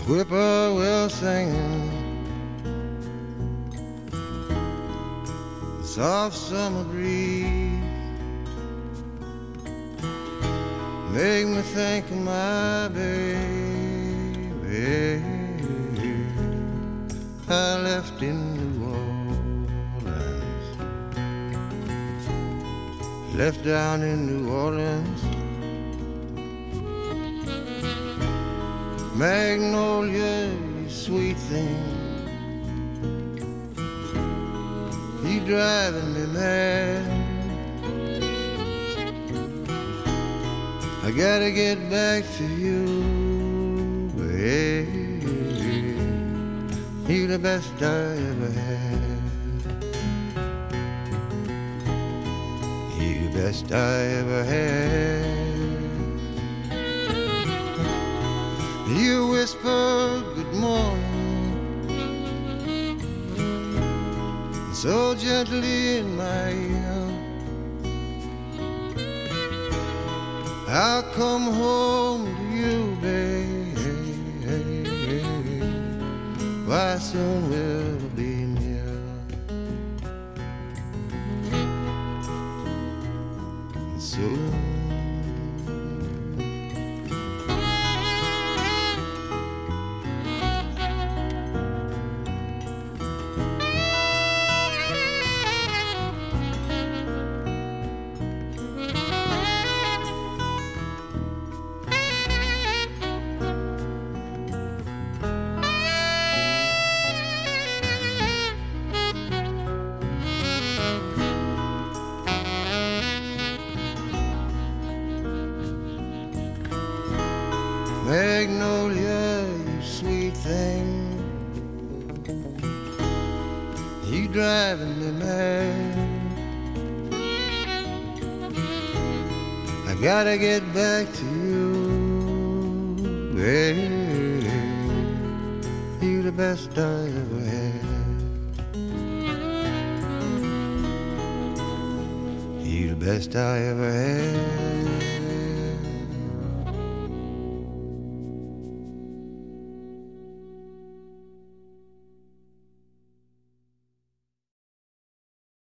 whippoorwill singing, soft summer breeze make me think of my baby. I left in New Orleans, left down in New Orleans. Magnolia, you sweet thing, you driving me mad. I gotta get back to you, baby. You the best I ever had. You the best I ever had. You whisper good morning so gently in my ear. I'll come home to you, baby. Why soon we'll be near. Soon. Magnolia, you sweet thing, you driving me mad. I gotta get back to you, baby. You the best I ever had. You the best I ever had.